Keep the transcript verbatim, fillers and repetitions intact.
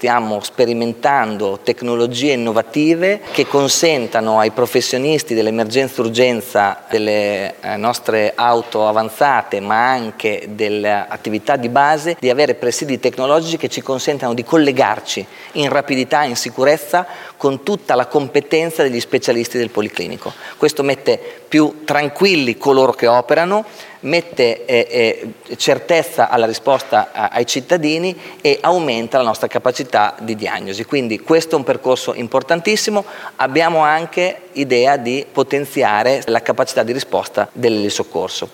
stiamo sperimentando tecnologie innovative che consentano ai professionisti dell'emergenza urgenza delle nostre auto avanzate, ma anche delle attività di base, di avere presidi tecnologici che ci consentano di collegarci in rapidità, in sicurezza, con tutta la competenza degli specialisti del policlinico. Questo mette più tranquilli coloro che operano, mette eh, eh, certezza alla risposta a, ai cittadini e aumenta la nostra capacità di diagnosi. Quindi questo è un percorso importantissimo. Abbiamo anche idea di potenziare la capacità di risposta del soccorso.